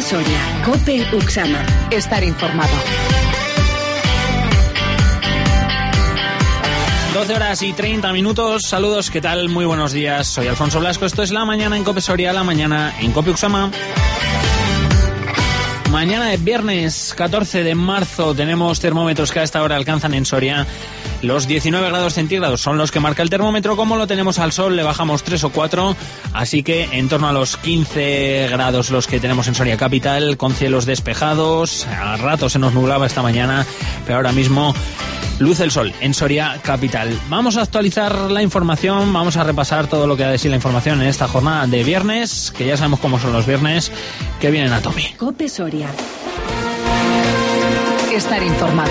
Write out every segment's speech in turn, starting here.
Soria, COPE Uxama. Estar informado. 12 horas y 30 minutos. Saludos, ¿qué tal? Muy buenos días. Soy Alfonso Blasco. Esto es La Mañana en COPE Soria, La Mañana en COPE Uxama. Mañana de viernes 14 de marzo tenemos termómetros que a esta hora alcanzan en Soria los 19 grados centígrados. Son los que marca el termómetro. Como lo tenemos al sol, le bajamos 3 o 4. Así que en torno a los 15 grados los que tenemos en Soria capital, con cielos despejados. A ratos se nos nublaba esta mañana, pero ahora mismo luce el sol en Soria capital. Vamos a actualizar la información, vamos a repasar todo lo que ha de sí la información en esta jornada de viernes, que ya sabemos cómo son los viernes, que vienen a tope. COPE Soria. Estar informado.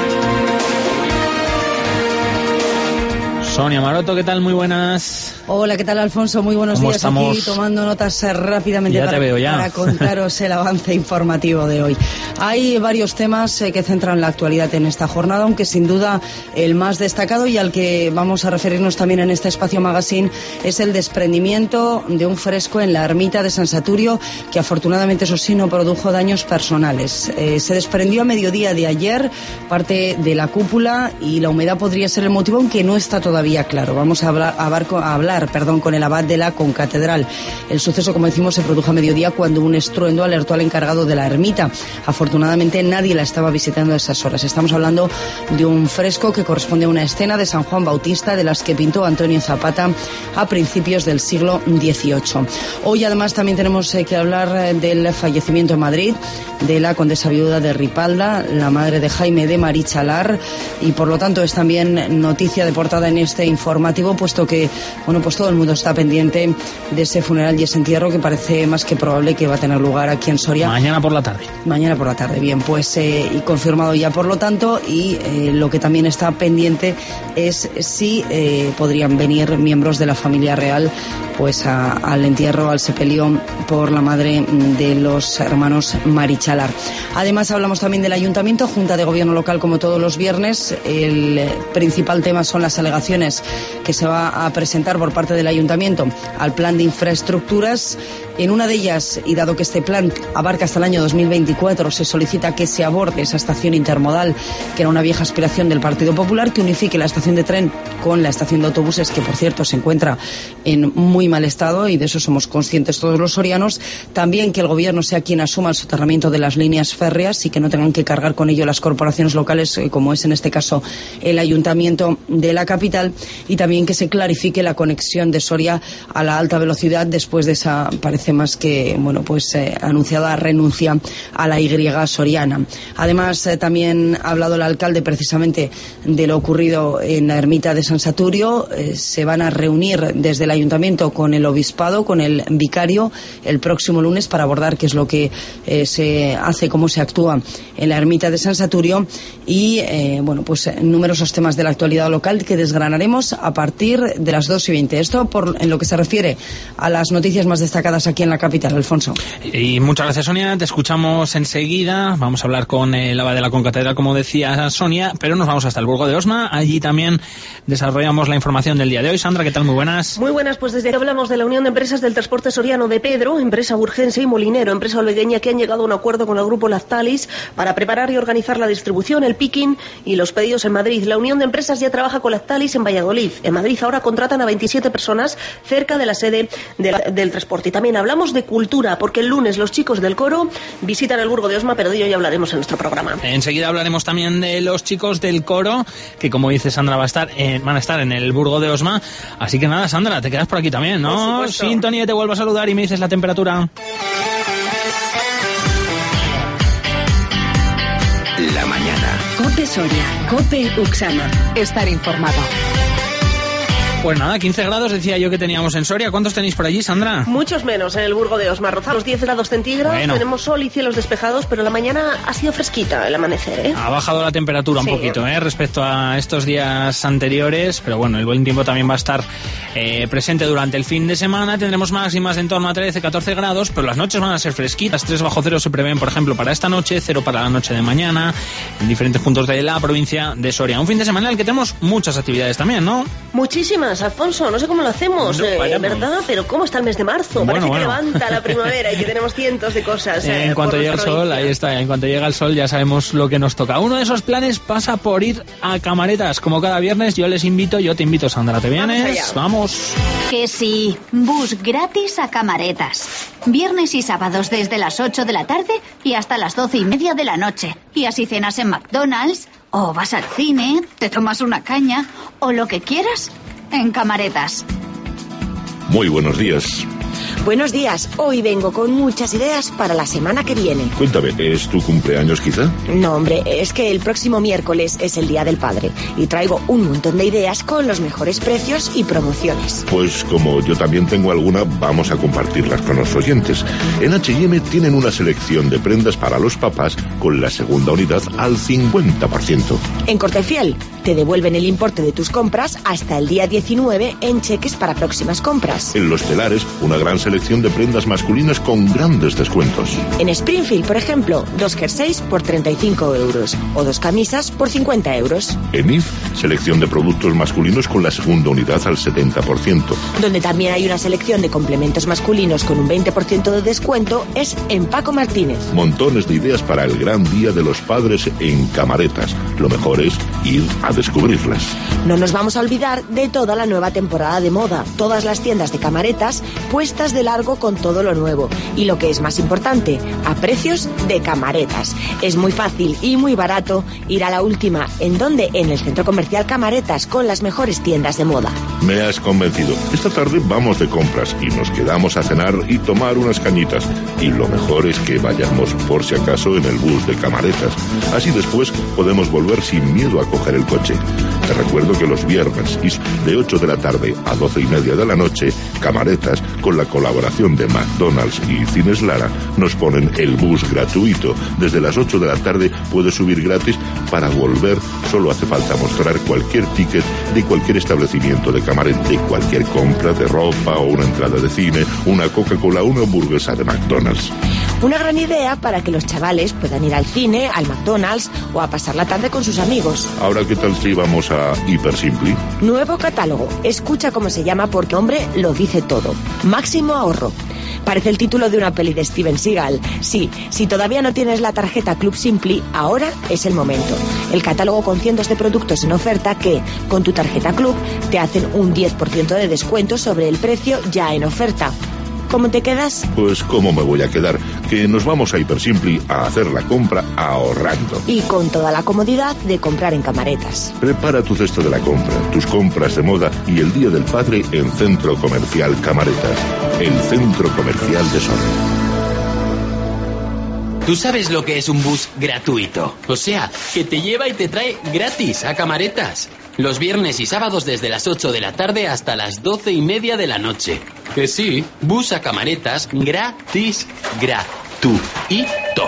Sonia Maroto, ¿qué tal? Muy buenas. Hola, ¿qué tal, Alfonso? Muy buenos días. Estamos? Aquí tomando notas rápidamente para contaros el avance informativo de hoy. Hay varios temas que centran la actualidad en esta jornada, aunque sin duda el más destacado y al que vamos a referirnos también en este espacio magazine es el desprendimiento de un fresco en la ermita de San Saturio, que afortunadamente, eso sí, no produjo daños personales. Se desprendió a mediodía de ayer parte de la cúpula y la humedad podría ser el motivo, aunque no está todavía claro. Vamos a hablar con el abad de la concatedral. El suceso, como decimos, se produjo a mediodía cuando un estruendo alertó al encargado de la ermita. Afortunadamente nadie la estaba visitando a esas horas. Estamos hablando de un fresco que corresponde a una escena de San Juan Bautista, de las que pintó Antonio Zapata a principios del siglo XVIII. Hoy además también tenemos que hablar del fallecimiento en Madrid de la condesa viuda de Ripalda, la madre de Jaime de Marichalar, y por lo tanto es también noticia de portada en este informativo, puesto que pues todo el mundo está pendiente de ese funeral y ese entierro, que parece más que probable que va a tener lugar aquí en Soria. Mañana por la tarde. Mañana por la tarde, bien, pues y confirmado ya por lo tanto, y lo que también está pendiente es si podrían venir miembros de la familia real pues al entierro, al sepelio por la madre de los hermanos Marichalar. Además hablamos también del Ayuntamiento, Junta de Gobierno Local, como todos los viernes. El principal tema son las alegaciones que se va a presentar por parte del Ayuntamiento al plan de infraestructuras. En una de ellas, y dado que este plan abarca hasta el año 2024, se solicita que se aborde esa estación intermodal, que era una vieja aspiración del Partido Popular, que unifique la estación de tren con la estación de autobuses, que por cierto se encuentra en muy mal estado, y de eso somos conscientes todos los sorianos. También que el Gobierno sea quien asuma el soterramiento de las líneas férreas y que no tengan que cargar con ello las corporaciones locales, como es en este caso el Ayuntamiento de la capital. Y también que se clarifique la conexión de Soria a la alta velocidad después de esa, parece más que anunciada renuncia a la Y soriana. Además también ha hablado el alcalde precisamente de lo ocurrido en la ermita de San Saturio. Se van a reunir desde el Ayuntamiento con el obispado, con el vicario, el próximo lunes para abordar qué es lo que se hace, cómo se actúa en la ermita de San Saturio, y numerosos temas de la actualidad local que desgranaremos a partir de las 2:20. Esto en lo que se refiere a las noticias más destacadas aquí en la capital, Alfonso. Y muchas gracias, Sonia. Te escuchamos enseguida. Vamos a hablar con el abad de la concatedral, como decía Sonia, pero nos vamos hasta el Burgo de Osma. Allí también desarrollamos la información del día de hoy. Sandra, ¿qué tal? Muy buenas. Muy buenas, pues desde que hablamos de la Unión de Empresas del Transporte Soriano de Pedro, empresa Urgense y Molinero, empresa olvegueña, que han llegado a un acuerdo con el grupo Lactalis para preparar y organizar la distribución, el picking y los pedidos en Madrid. La Unión de Empresas ya trabaja con Lactalis en Valladolid. En Madrid ahora contratan a 27 personas cerca de la sede del transporte. Y también hablamos de cultura, porque el lunes los chicos del coro visitan el Burgo de Osma, pero de ello ya hablaremos en nuestro programa. Enseguida hablaremos también de los chicos del coro, que como dice Sandra van a estar en el Burgo de Osma. Así que nada, Sandra, te quedas por aquí también, ¿no? Sintonía, te vuelvo a saludar y me dices la temperatura. La mañana. COPE Soria, COPE Uxama. Estar informado. Pues nada, 15 grados decía yo que teníamos en Soria. ¿Cuántos tenéis por allí, Sandra? Muchos menos en el Burgo de Osma. Rozamos 10 grados centígrados, bueno. Tenemos sol y cielos despejados, pero la mañana ha sido fresquita el amanecer, ¿eh? Ha bajado la temperatura un poquito, respecto a estos días anteriores, pero bueno, el buen tiempo también va a estar presente durante el fin de semana. Tendremos máximas en torno a 13, 14 grados, pero las noches van a ser fresquitas. 3 bajo cero se prevén, por ejemplo, para esta noche, 0 para la noche de mañana, en diferentes puntos de la provincia de Soria. Un fin de semana en el que tenemos muchas actividades también, ¿no? Muchísimas. más, Alfonso, no sé cómo lo hacemos, ¿verdad? Pero ¿cómo está el mes de marzo? Parece que levanta la primavera y que tenemos cientos de cosas. En cuanto llega el sol, ahí está, en cuanto llega el sol ya sabemos lo que nos toca. Uno de esos planes pasa por ir a Camaretas. Como cada viernes yo te invito, Sandra, ¿te vienes? Vamos. Que sí, bus gratis a Camaretas. Viernes y sábados desde las 8 de la tarde y hasta las 12:30 de la noche. Y así cenas en McDonald's, o vas al cine, te tomas una caña, o lo que quieras, en Camaretas. Muy buenos días. Buenos días, hoy vengo con muchas ideas para la semana que viene. Cuéntame, ¿es tu cumpleaños quizá? No, hombre, es que el próximo miércoles es el Día del Padre y traigo un montón de ideas con los mejores precios y promociones. Pues como yo también tengo alguna, vamos a compartirlas con los oyentes. En H&M tienen una selección de prendas para los papás con la segunda unidad al 50%. En Cortefiel te devuelven el importe de tus compras hasta el día 19 en cheques para próximas compras. En Los Telares, una gran selección de prendas masculinas con grandes descuentos. En Springfield, por ejemplo, 2 jerseys por 35 euros o 2 camisas por 50 euros. En IF, selección de productos masculinos con la segunda unidad al 70%. Donde también hay una selección de complementos masculinos con un 20% de descuento es en Paco Martínez. Montones de ideas para el gran Día de los Padres en Camaretas. Lo mejor es ir a descubrirlas. No nos vamos a olvidar de toda la nueva temporada de moda. Todas las tiendas de Camaretas puestas de largo con todo lo nuevo. Y lo que es más importante, a precios de Camaretas. Es muy fácil y muy barato ir a la última. ¿En dónde? En el Centro Comercial Camaretas, con las mejores tiendas de moda. Me has convencido. Esta tarde vamos de compras y nos quedamos a cenar y tomar unas cañitas. Y lo mejor es que vayamos por si acaso en el bus de Camaretas. Así después podemos volver sin miedo a coger el coche. Te recuerdo que los viernes de 8 de la tarde a 12:30 de la noche, Camaretas, con la colaboración de McDonald's y Cines Lara, nos ponen el bus gratuito. Desde las 8 de la tarde puedes subir gratis. Para volver solo hace falta mostrar cualquier ticket de cualquier establecimiento de Camaretas, de cualquier compra de ropa o una entrada de cine, una Coca-Cola, una hamburguesa de McDonald's. Una gran idea para que los chavales puedan ir al cine, al McDonald's o a pasar la tarde con sus amigos. Ahora, ¿qué tal si vamos a Hipersimpli? Nuevo catálogo. Escucha cómo se llama porque, hombre, lo dice todo. Máximo ahorro. Parece el título de una peli de Steven Seagal. Sí, si todavía no tienes la tarjeta Club Simpli, ahora es el momento. El catálogo con cientos de productos en oferta que, con tu tarjeta Club, te hacen un 10% de descuento sobre el precio ya en oferta. ¿Cómo te quedas? Pues ¿cómo me voy a quedar? Que nos vamos a Hipersimpli a hacer la compra ahorrando. Y con toda la comodidad de comprar en Camaretas. Prepara tu cesto de la compra, tus compras de moda y el Día del Padre en Centro Comercial Camaretas, el Centro Comercial de Sol. ¿Tú sabes lo que es un bus gratuito? O sea, que te lleva y te trae gratis a Camaretas. Los viernes y sábados desde las 8 de la tarde hasta las 12:30 de la noche. Que sí, bus a Camaretas gratis, gratuito.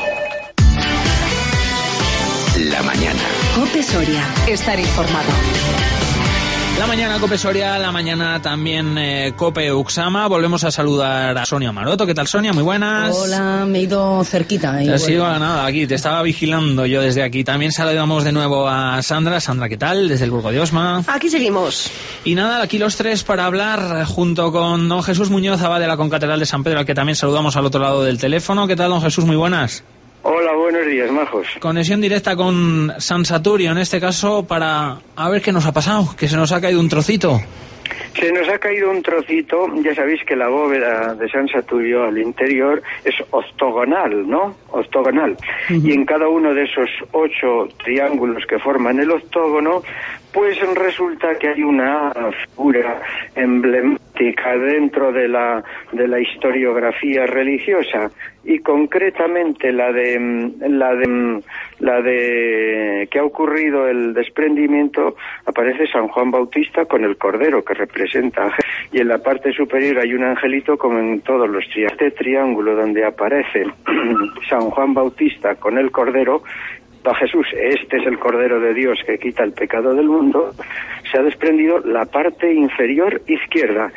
La mañana. COPE Soria. Estar informado. La mañana COPE Soria, la mañana también COPE Uxama. Volvemos a saludar a Sonia Maroto. ¿Qué tal, Sonia? Muy buenas. Hola, me he ido cerquita. Te has ido a nada aquí, te estaba vigilando yo desde aquí. También saludamos de nuevo a Sandra. Sandra, ¿qué tal? Desde el Burgo de Osma. Aquí seguimos. Y nada, aquí los tres para hablar junto con don Jesús Muñoz, abad de la Concatedral de San Pedro, al que también saludamos al otro lado del teléfono. ¿Qué tal, don Jesús? Muy buenas. Hola, buenos días, majos. Conexión directa con San Saturio, en este caso, para a ver qué nos ha pasado, que se nos ha caído un trocito. Se nos ha caído un trocito, ya sabéis que la bóveda de San Saturio al interior es octogonal, ¿no? Octogonal. Y en cada uno de esos 8 triángulos que forman el octógono, pues resulta que hay una figura emblemática dentro de la historiografía religiosa, y concretamente la de que ha ocurrido el desprendimiento. Aparece San Juan Bautista con el Cordero, que representa a Jesús, y en la parte superior hay un angelito como en todos los triángulos. Este triángulo donde aparece San Juan Bautista con el Cordero, a Jesús, este es el Cordero de Dios que quita el pecado del mundo, se ha desprendido la parte inferior izquierda,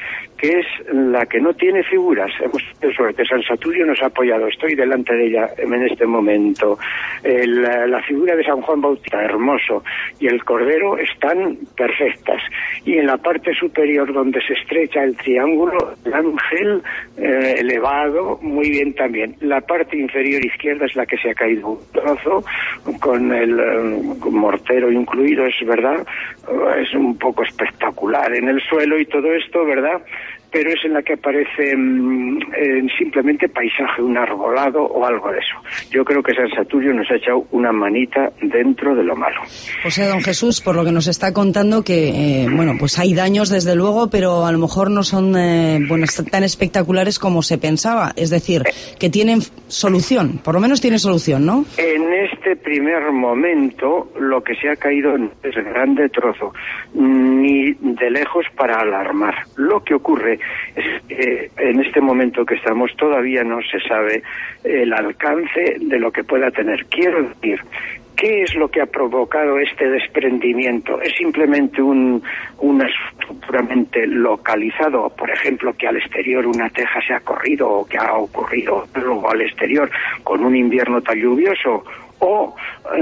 que es la que no tiene figuras. Hemos tenido suerte, San Saturio nos ha apoyado, estoy delante de ella en este momento. La figura de San Juan Bautista, hermoso, y el Cordero están perfectas. Y en la parte superior, donde se estrecha el triángulo, el ángel elevado, muy bien también. La parte inferior izquierda es la que se ha caído un trozo, con el mortero incluido, es verdad, es un poco espectacular en el suelo y todo esto, ¿verdad? Pero es en la que aparece simplemente paisaje, un arbolado o algo de eso. Yo creo que San Saturio nos ha echado una manita dentro de lo malo. O sea, don Jesús, por lo que nos está contando que, bueno, pues hay daños desde luego, pero a lo mejor no son tan espectaculares como se pensaba. Es decir, que tienen solución, por lo menos tiene solución, ¿no? En este primer momento, lo que se ha caído no es grande trozo, ni de lejos para alarmar. Lo que ocurre es que en este momento que estamos todavía no se sabe el alcance de lo que pueda tener. Quiero decir, ¿qué es lo que ha provocado este desprendimiento? ¿Es simplemente un asunto puramente localizado? Por ejemplo, que al exterior una teja se ha corrido o que ha ocurrido luego al exterior con un invierno tan lluvioso. ¿O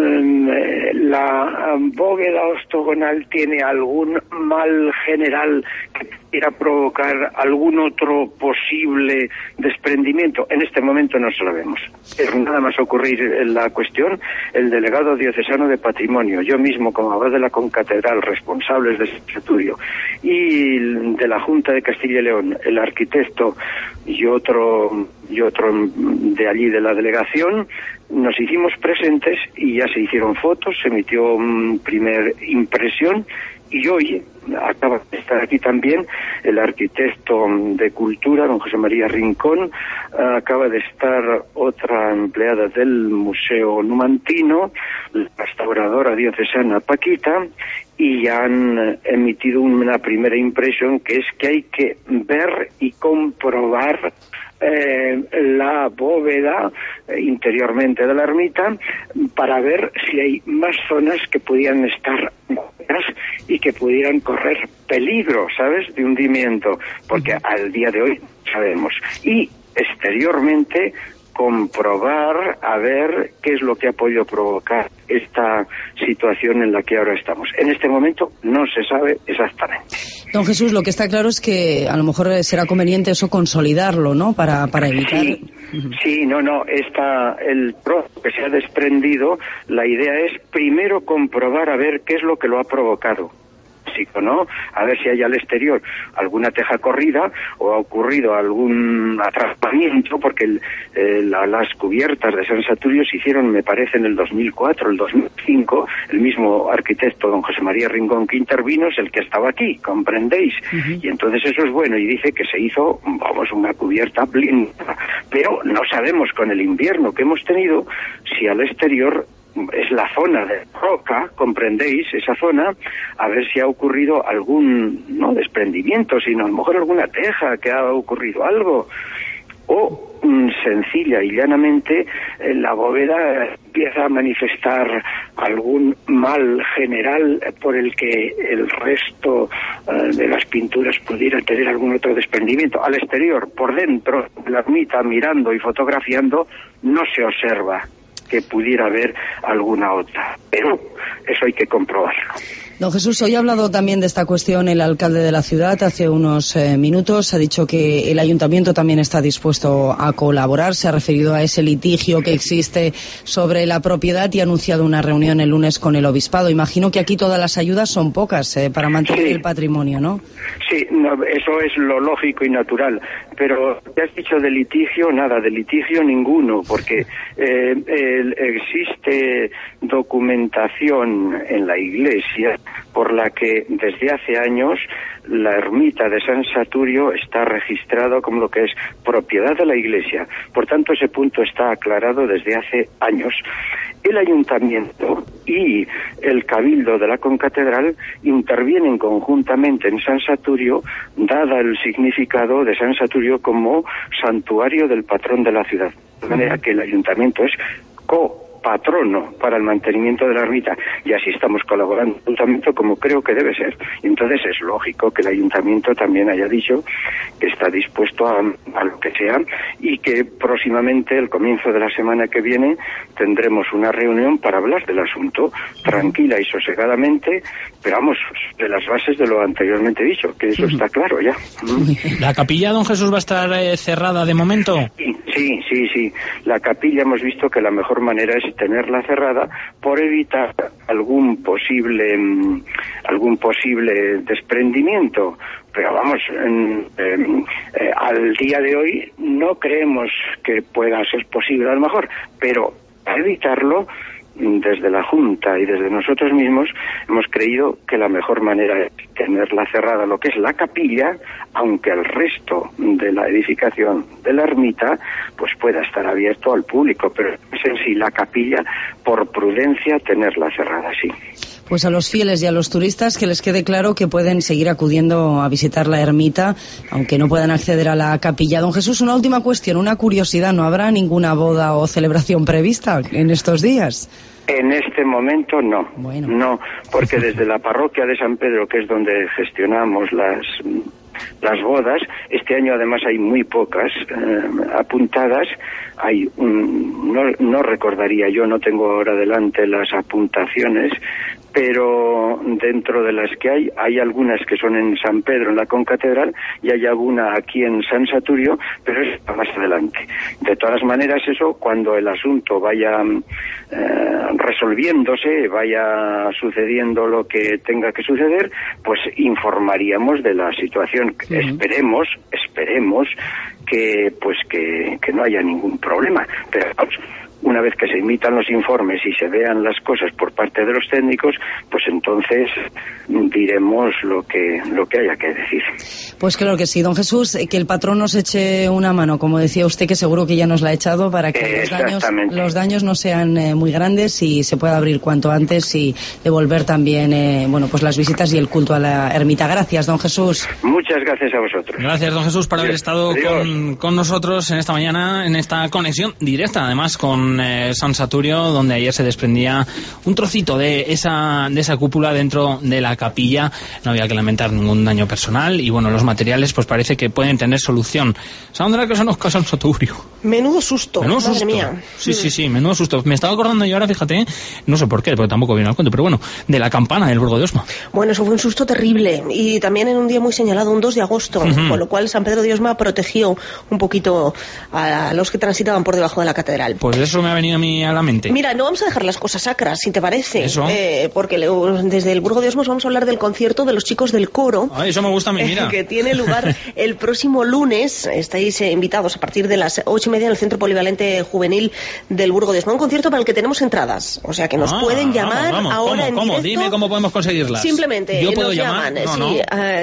la bóveda octogonal tiene algún mal general que pudiera provocar algún otro posible desprendimiento? En este momento no se lo vemos. Es nada más ocurrir la cuestión, el delegado diocesano de Patrimonio, yo mismo como abad de la concatedral, responsables de este estudio, y de la Junta de Castilla y León, el arquitecto y otro de allí de la delegación, nos hicimos presentes y ya se hicieron fotos, se emitió primer impresión, y hoy acaba de estar aquí también el arquitecto de Cultura, don José María Rincón, acaba de estar otra empleada del Museo Numantino, la restauradora diocesana Paquita, y ya han emitido una primera impresión, que es que hay que ver y comprobar la bóveda interiormente de la ermita para ver si hay más zonas que pudieran estar muertas y que pudieran correr peligro, ¿sabes?, de hundimiento, porque al día de hoy sabemos. Y exteriormente comprobar a ver qué es lo que ha podido provocar esta situación en la que ahora estamos. En este momento no se sabe exactamente. Don Jesús, lo que está claro es que a lo mejor será conveniente eso consolidarlo, ¿no?, para evitar... Sí, el trozo que se ha desprendido, la idea es primero comprobar a ver qué es lo que lo ha provocado. ¿No? A ver si hay al exterior alguna teja corrida o ha ocurrido algún atrapamiento, porque las cubiertas de San Saturio se hicieron, me parece, en el 2004, el 2005, el mismo arquitecto, don José María Rincón, que intervino, es el que estaba aquí, comprendéis, y entonces eso es bueno, y dice que se hizo, una cubierta blindada, pero no sabemos con el invierno que hemos tenido si al exterior es la zona de roca, comprendéis, esa zona, a ver si ha ocurrido algún, no desprendimiento, sino a lo mejor alguna teja, que ha ocurrido algo, o sencilla y llanamente la bóveda empieza a manifestar algún mal general por el que el resto de las pinturas pudiera tener algún otro desprendimiento. Al exterior, por dentro de la ermita, mirando y fotografiando, no se observa que pudiera haber alguna otra, pero eso hay que comprobarlo. Don Jesús, hoy ha hablado también de esta cuestión el alcalde de la ciudad hace unos minutos. Ha dicho que el ayuntamiento también está dispuesto a colaborar. Se ha referido a ese litigio que existe sobre la propiedad y ha anunciado una reunión el lunes con el obispado. Imagino que aquí todas las ayudas son pocas para mantener el patrimonio, ¿no? Sí, eso es lo lógico y natural. Pero ¿qué has dicho de litigio? Nada, de litigio ninguno, porque existe documentación en la Iglesia por la que desde hace años la ermita de San Saturio está registrado como lo que es propiedad de la Iglesia. Por tanto, ese punto está aclarado desde hace años. El ayuntamiento y el cabildo de la concatedral intervienen conjuntamente en San Saturio, dada el significado de San Saturio como santuario del patrón de la ciudad. De manera que el ayuntamiento es patrono para el mantenimiento de la ermita, y así estamos colaborando el ayuntamiento como creo que debe ser. Y entonces es lógico que el ayuntamiento también haya dicho que está dispuesto a lo que sea, y que próximamente, el comienzo de la semana que viene, tendremos una reunión para hablar del asunto tranquila y sosegadamente, pero vamos, de las bases de lo anteriormente dicho, que eso está claro ya. ¿La capilla, don Jesús, va a estar cerrada de momento? Sí. La capilla hemos visto que la mejor manera es tenerla cerrada por evitar algún posible desprendimiento. Pero vamos, al día de hoy no creemos que pueda ser posible, a lo mejor, pero para evitarlo, desde la Junta y desde nosotros mismos hemos creído que la mejor manera es tenerla cerrada, lo que es la capilla, aunque el resto de la edificación de la ermita pues pueda estar abierto al público, pero es en sí la capilla, por prudencia, tenerla cerrada, sí. Pues a los fieles y a los turistas que les quede claro que pueden seguir acudiendo a visitar la ermita, aunque no puedan acceder a la capilla. Don Jesús, una última cuestión, una curiosidad, ¿no habrá ninguna boda o celebración prevista en estos días? En este momento no, no, porque desde la parroquia de San Pedro, que es donde gestionamos las bodas, este año además hay muy pocas apuntadas. Hay no recordaría, yo no tengo ahora delante las apuntaciones, pero dentro de las que hay algunas que son en San Pedro, en la concatedral, y hay alguna aquí en San Saturio, pero es más adelante. De todas maneras, eso, cuando el asunto vaya resolviéndose, vaya sucediendo lo que tenga que suceder, pues informaríamos de la situación. Sí. Esperemos que no haya ningún problema, pero una vez que se emitan los informes y se vean las cosas por parte de los técnicos, pues entonces diremos lo que haya que decir. Pues claro que sí, don Jesús, que el patrón nos eche una mano, como decía usted, que seguro que ya nos la ha echado, para que los daños no sean muy grandes y se pueda abrir cuanto antes y devolver también pues las visitas y el culto a la ermita. Gracias, don Jesús. Muchas gracias a vosotros. Gracias, don Jesús, por haber estado con nosotros en esta mañana, en esta conexión directa, además, con San Saturio, donde ayer se desprendía un trocito de esa cúpula dentro de la capilla. No había que lamentar ningún daño personal y bueno, los materiales pues parece que pueden tener solución. Sandra, que se nos casa San Saturio. Menudo susto, madre mía. Sí, menudo susto. Me estaba acordando yo ahora, fíjate, no sé por qué, porque tampoco viene al cuento, pero bueno, de la campana del Burgo de Osma. Bueno, eso fue un susto terrible, y también en un día muy señalado, un 2 de agosto, con lo cual San Pedro de Osma protegió un poquito a los que transitaban por debajo de la catedral. Pues eso me ha venido a mí a la mente. Mira, no vamos a dejar las cosas sacras, si te parece. Eso. Porque desde el Burgo de Osma vamos a hablar del concierto de los chicos del coro. Ay, eso me gusta a mí, mira. Que tiene lugar el próximo lunes. Estáis invitados a partir de las 8:30 en el Centro Polivalente Juvenil del Burgo de Osma. Un concierto para el que tenemos entradas. O sea que nos pueden llamar ahora en directo. Dime cómo podemos conseguirlas. Simplemente ¿Yo puedo nos llamar? llaman.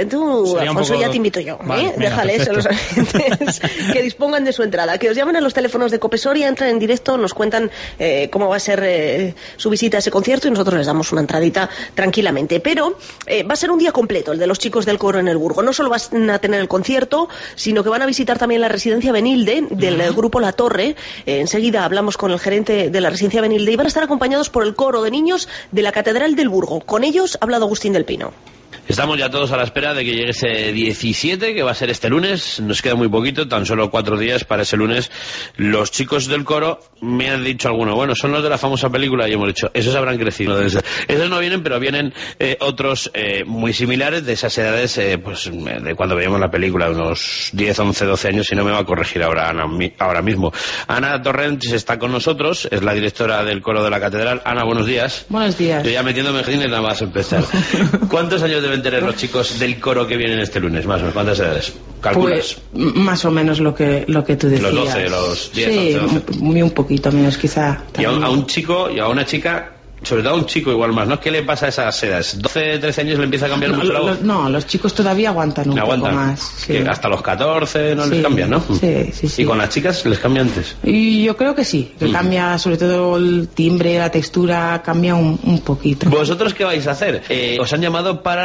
Tú, Alfonso, ya te invito yo. Vale, déjales a los agentes que dispongan de su entrada. Que os llamen a los teléfonos de Cope Soria, entran en directo, nos cuentan cómo va a ser su visita a ese concierto y nosotros les damos una entradita tranquilamente. Pero va a ser un día completo el de los chicos del coro en el Burgo. No solo van a tener el concierto, sino que van a visitar también la residencia Benilde del grupo La Torre. Enseguida hablamos con el gerente de la residencia Benilde y van a estar acompañados por el coro de niños de la Catedral del Burgo. Con ellos ha hablado Agustín del Pino. Estamos ya todos a la espera de que llegue ese 17, que va a ser este lunes. Nos queda muy poquito, tan solo 4 días para ese lunes. Los chicos del coro me han dicho algunos, bueno, son los de la famosa película, y hemos dicho, esos habrán crecido. Esos no vienen, pero vienen otros muy similares, de esas edades, de cuando veíamos la película, unos 10, 11, 12 años, si no me va a corregir ahora Ana, ahora mismo. Ana Torrents está con nosotros, es la directora del coro de la Catedral. Ana, buenos días. Buenos días. Yo ya metiéndome en jardines nada más empezar. ¿Cuántos años deben tener los chicos del coro que vienen este lunes? Más o menos, ¿cuántas edades? ¿Calculas? Pues más o menos lo que tú decías. Los 12, los 10, sí, 11, 12. Un poquito menos quizá. Y a un chico y a una chica, sobre todo a un chico igual más, ¿no? ¿Qué le pasa a esas edades? ¿12, 13 años le empieza a cambiar mucho la voz? No, los chicos todavía aguantan un poco más. Sí. Hasta los 14 no les cambian, ¿no? Sí. ¿Y con las chicas les cambia antes? Y yo creo que sí, que cambia sobre todo el timbre, la textura, cambia un poquito. ¿Vosotros qué vais a hacer? Os han llamado para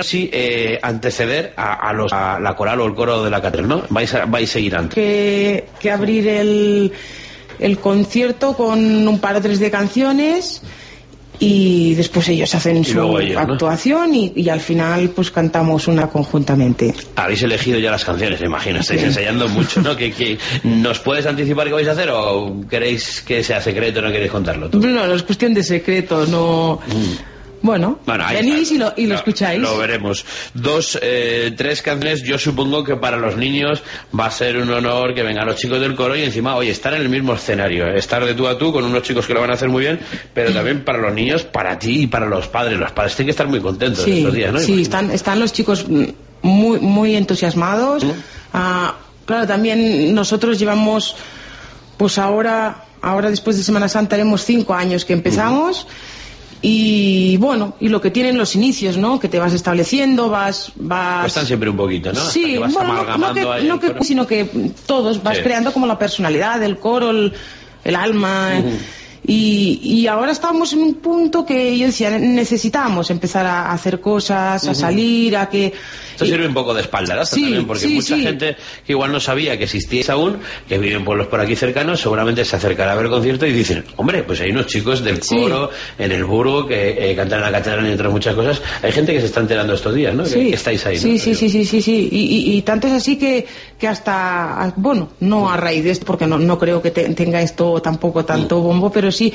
anteceder a la coral o el coro de la catedral, ¿no? Vais a seguir antes. Que abrir el concierto con un par o tres de canciones y después ellos hacen su actuación, ¿no? y al final pues cantamos una conjuntamente. Habéis elegido ya las canciones, me imagino, estáis ensayando mucho, ¿no? ¿Que nos puedes anticipar qué vais a hacer o queréis que sea secreto, no queréis contarlo tú? No, es cuestión de secreto, no... Bueno, venís y lo escucháis. Lo veremos. 2, 3 canciones. Yo supongo que para los niños va a ser un honor que vengan los chicos del coro y encima, oye, estar en el mismo escenario, estar de tú a tú con unos chicos que lo van a hacer muy bien, pero también para los niños, para ti y para los padres. Los padres tienen que estar muy contentos estos días, ¿no? Sí, están los chicos muy, muy entusiasmados. Claro, también nosotros llevamos, pues ahora después de Semana Santa haremos 5 años que empezamos. Y bueno, y lo que tienen los inicios, ¿no? Que te vas estableciendo, vas... Cuestan siempre un poquito, ¿no? Sí, sino que todos vas creando como la personalidad, el coro, el alma... Y ahora estamos en un punto que yo decía, necesitamos empezar a hacer cosas, a salir, a que... Esto sirve un poco de espaldarazo también, porque mucha gente que igual no sabía que existíais aún, que vive en pueblos por aquí cercanos, seguramente se acercará a ver el concierto y dicen, hombre, pues hay unos chicos del coro en el Burgo que cantan en la catedral y entre muchas cosas. Hay gente que se está enterando estos días, ¿no? Que estáis ahí, ¿no? Sí. Y tanto es así que hasta, bueno, no a raíz de esto, porque no creo que tenga esto tampoco tanto bombo, pero sí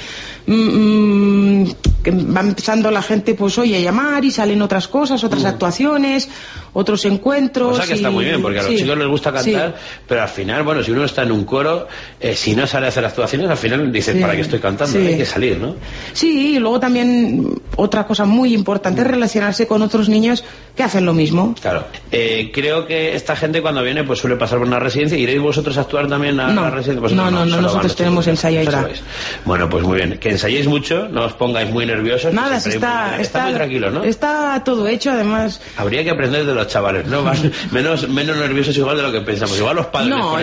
que va empezando la gente, pues oye, a llamar y salen otras cosas, otras actuaciones, otros encuentros. Cosa que está muy bien, porque a los chicos les gusta cantar, pero al final, bueno, si uno está en un coro, si no sale a hacer actuaciones, al final dices, ¿para qué estoy cantando? Hay que salir, ¿no? Sí, y luego también otra cosa muy importante es relacionarse con otros niños que hacen lo mismo. Claro. Creo que esta gente cuando viene pues suele pasar por una residencia. ¿Iréis vosotros a actuar también a la residencia? No, nosotros tenemos ensayo ahora. Bueno, pues muy bien. Que ensayéis mucho, no os pongáis muy nerviosos. Nada, está muy tranquilo, ¿no? Está todo hecho, además. Habría que aprender de los chavales, ¿no? menos nerviosos igual de lo que pensamos. Igual los padres. No,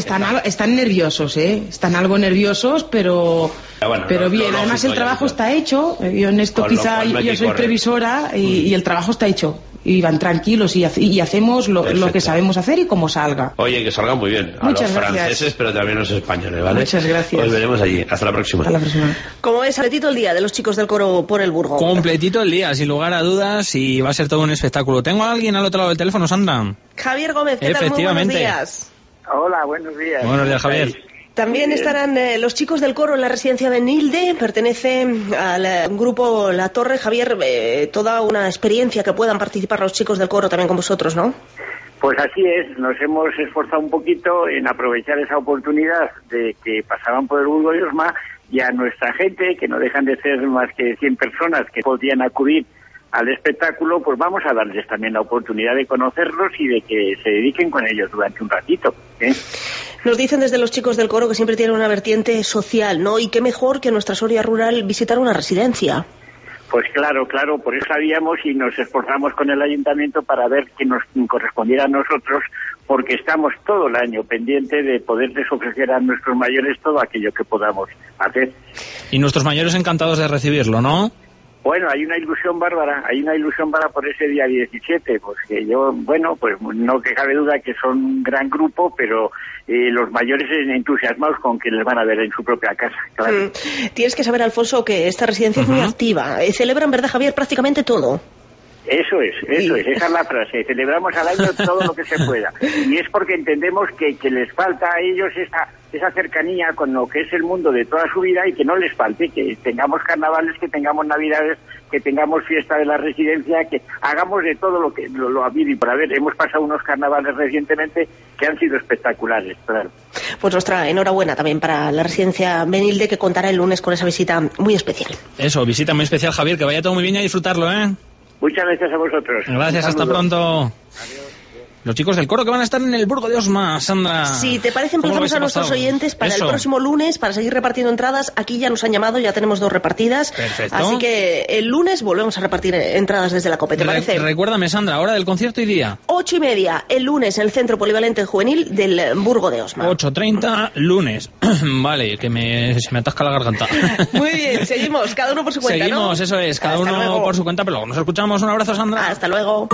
están nerviosos, ¿eh? Están algo nerviosos, pero bien. Además el trabajo está hecho. Yo en esto quizá yo soy previsora y el trabajo está hecho. Y van tranquilos y hacemos lo que sabemos hacer y como salga. Oye, que salga muy bien. A Muchas los franceses, pero también a los españoles, ¿vale? Muchas gracias. Os veremos allí. Hasta la próxima. Como es, completito el día de los chicos del coro por el Burgo. Completito el día, sin lugar a dudas, y va a ser todo un espectáculo. ¿Tengo a alguien al otro lado del teléfono, Sandra? Javier Gómez, ¿qué tal? Muy buenos días. Hola, buenos días. Buenos días, Javier. También estarán los chicos del coro en la residencia Benilde, pertenece al grupo La Torre. Javier, toda una experiencia que puedan participar los chicos del coro también con vosotros, ¿no? Pues así es, nos hemos esforzado un poquito en aprovechar esa oportunidad de que pasaban por el Burgo de Osma y a nuestra gente, que no dejan de ser más que 100 personas que podían acudir al espectáculo, pues vamos a darles también la oportunidad de conocerlos y de que se dediquen con ellos durante un ratito, ¿eh? Nos dicen desde los chicos del coro que siempre tienen una vertiente social, ¿no? Y qué mejor que nuestra Soria rural visitar una residencia. Pues claro, por eso sabíamos y nos esforzamos con el ayuntamiento para ver que nos correspondiera a nosotros, porque estamos todo el año pendientes de poderles ofrecer a nuestros mayores todo aquello que podamos hacer. Y nuestros mayores encantados de recibirlo, ¿no? Bueno, hay una ilusión bárbara por ese día 17, pues que yo, bueno, pues no que cabe duda que son un gran grupo, pero los mayores entusiasmados con que les van a ver en su propia casa, claro. Tienes que saber, Alfonso, que esta residencia es muy activa. Celebran, ¿verdad, Javier? Prácticamente todo. Eso es, esa es la frase, celebramos al año todo lo que se pueda. Y es porque entendemos que les falta a ellos esa cercanía con lo que es el mundo de toda su vida y que no les falte, que tengamos carnavales, que tengamos navidades, que tengamos fiesta de la residencia, que hagamos de todo lo que lo habido y por haber. Hemos pasado unos carnavales recientemente que han sido espectaculares, claro. Pues nuestra enhorabuena también para la residencia Benilde, que contará el lunes con esa visita muy especial. Eso, visita muy especial, Javier, que vaya todo muy bien y a disfrutarlo, ¿eh? Muchas gracias a vosotros. Gracias, hasta pronto. Adiós. Los chicos del coro que van a estar en el Burgo de Osma, Sandra. Si te parece, emplazamos a nuestros oyentes para el próximo lunes, para seguir repartiendo entradas. Aquí ya nos han llamado, ya tenemos 2 repartidas. Perfecto. Así que el lunes volvemos a repartir entradas desde la COPE, ¿te parece? Recuérdame, Sandra, hora del concierto y día. 8:30, el lunes, en el Centro Polivalente Juvenil del Burgo de Osma. 8:30, lunes. Vale, que se me atasca la garganta. Muy bien, seguimos, cada uno por su cuenta, Seguimos, ¿no? Eso es, cada Hasta uno luego. por su cuenta, pero luego nos escuchamos. Un abrazo, Sandra. Hasta luego.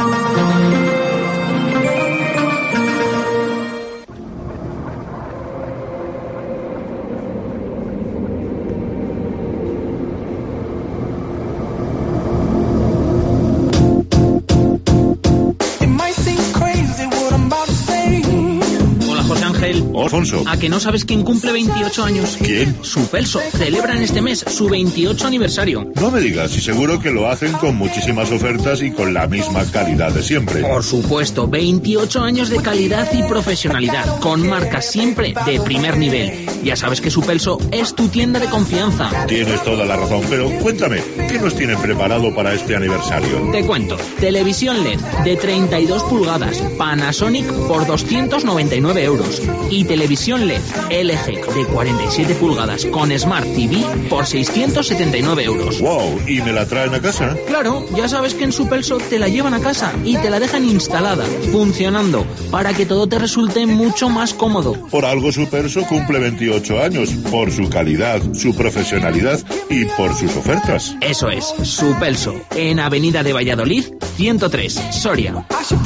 Ángel. Alfonso. ¿A que no sabes quién cumple 28 años? ¿Quién? Supelso. Celebran este mes su 28 aniversario. No me digas, y seguro que lo hacen con muchísimas ofertas y con la misma calidad de siempre. Por supuesto, 28 años de calidad y profesionalidad, con marcas siempre de primer nivel. Ya sabes que Supelso es tu tienda de confianza. Tienes toda la razón, pero cuéntame, ¿qué nos tienen preparado para este aniversario? Te cuento, televisión LED de 32 pulgadas, Panasonic por 299 euros y televisión LED LG de 47 pulgadas con Smart TV por 679 euros. ¡Wow! ¿Y me la traen a casa? Claro, ya sabes que en Supelso te la llevan a casa y te la dejan instalada, funcionando, para que todo te resulte mucho más cómodo. Por algo Supelso cumple 28 años, por su calidad, su profesionalidad y por sus ofertas. Eso es, Supelso, en Avenida de Valladolid, 103, Soria.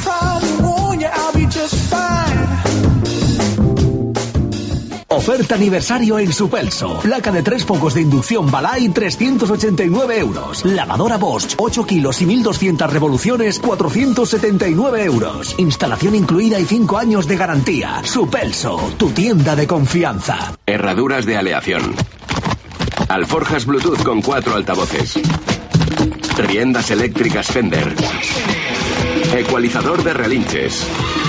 Oferta aniversario en Supelso. Placa de 3 focos de inducción Balay, 389 euros. Lavadora Bosch, 8 kilos y 1200 revoluciones, 479 euros. Instalación incluida y 5 años de garantía. Supelso, tu tienda de confianza. Herraduras de aleación. Alforjas Bluetooth con 4 altavoces. Riendas eléctricas Fender. Ecualizador de relinches.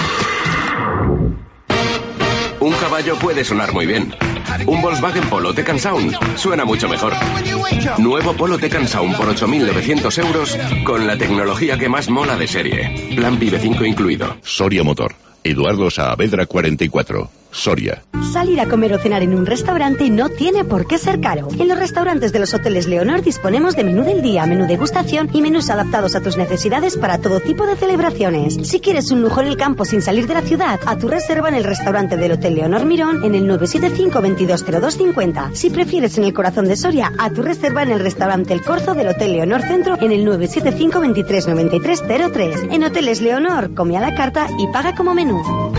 Un caballo puede sonar muy bien. Un Volkswagen Polo Teccan Sound suena mucho mejor. Nuevo Polo Teccan Sound por 8.900 euros con la tecnología que más mola de serie. Plan Vive 5 incluido. Soria Motor. Eduardo Saavedra 44. Soria. Salir a comer o cenar en un restaurante no tiene por qué ser caro. En los restaurantes de los hoteles Leonor disponemos de menú del día, menú degustación y menús adaptados a tus necesidades para todo tipo de celebraciones. Si quieres un lujo en el campo sin salir de la ciudad, a tu reserva en el restaurante del Hotel Leonor Mirón en el 975 220250. Si prefieres en el corazón de Soria, a tu reserva en el restaurante El Corzo del Hotel Leonor Centro en el 975 239303. En Hoteles Leonor, come a la carta y paga como menú.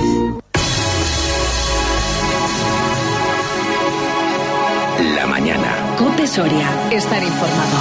La mañana. COPE Soria. Estar informado.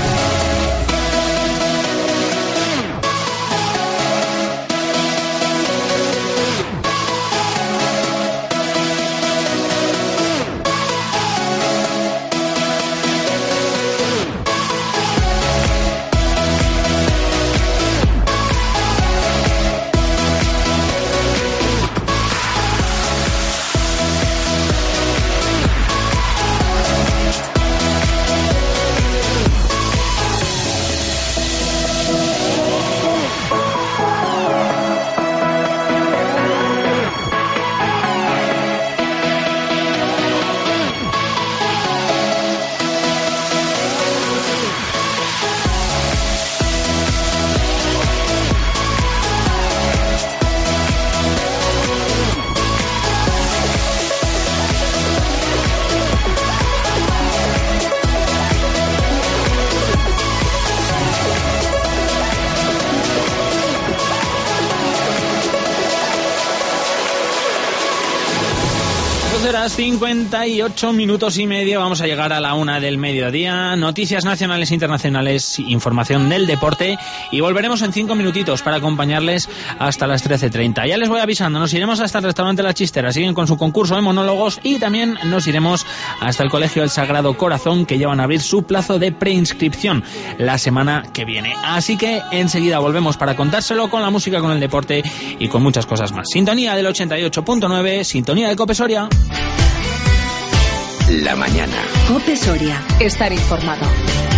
Las 58 minutos y medio, vamos a llegar a la 1 del mediodía. Noticias nacionales e internacionales, información del deporte y volveremos en 5 minutitos para acompañarles hasta las 13:30. Ya les voy avisando, nos iremos hasta el restaurante La Chistera, siguen con su concurso de monólogos y también nos iremos hasta el Colegio del Sagrado Corazón, que ya van a abrir su plazo de preinscripción la semana que viene. Así que enseguida volvemos para contárselo con la música, con el deporte y con muchas cosas más. Sintonía del 88.9, sintonía de COPE Soria. La mañana. COPE Soria. Estar informado.